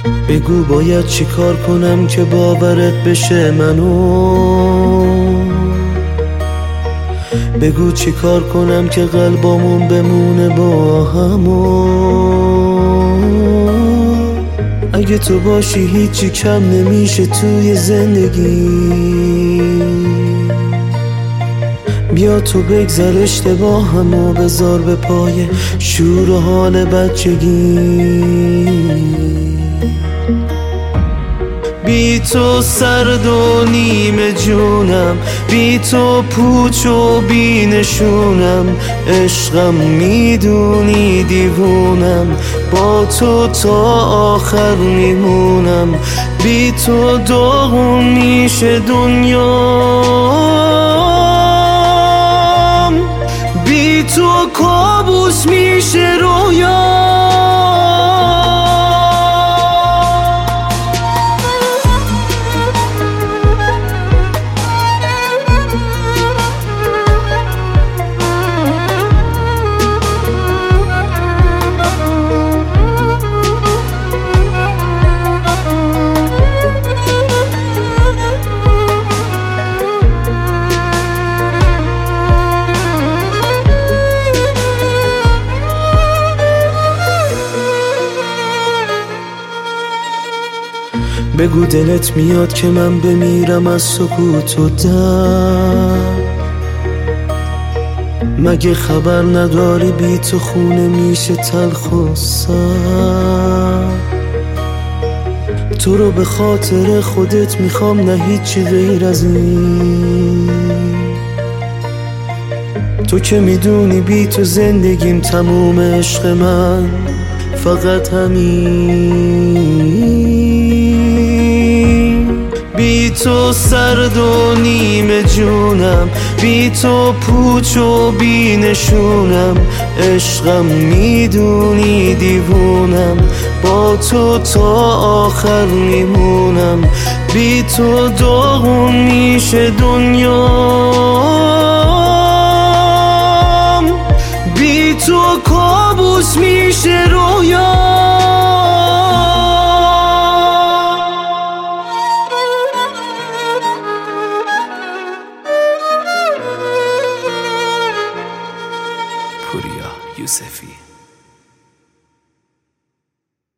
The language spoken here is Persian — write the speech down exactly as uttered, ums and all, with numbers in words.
بگو باید چی کار کنم که باورت بشه منو، بگو چی کار کنم که قلبامون بمونه با همو. اگه تو باشی هیچی کم نمیشه توی زندگی، بیا تو بگذر اشتباهمو بذار به پای شور و حال بچگی. بی تو سرد و نیمه جونم، بی تو پوچ و بی نشونم، عشقم میدونی دیوونم، با تو تا آخر میمونم. بی تو داغون میشه دنیام، بی تو کابوس میشه رویام. بگو دلت میاد که من بمیرم از سکوت و درد، مگه خبر نداری بی تو خونه میشه تلخ و سرد. تو رو به خاطر خودت میخوام، نه هیچی غیر از این. تو که میدونی بی تو زندگیم تموم، عشق من فقط همین. بی تو سرد و نیمه جونم، بی تو پوچ و بی نشونم، عشقم میدونی دیوونم، با تو تا آخر میمونم. بی تو داغون میشه دنیام، بی تو کابوس میشه رویام. پوریا یوسفی.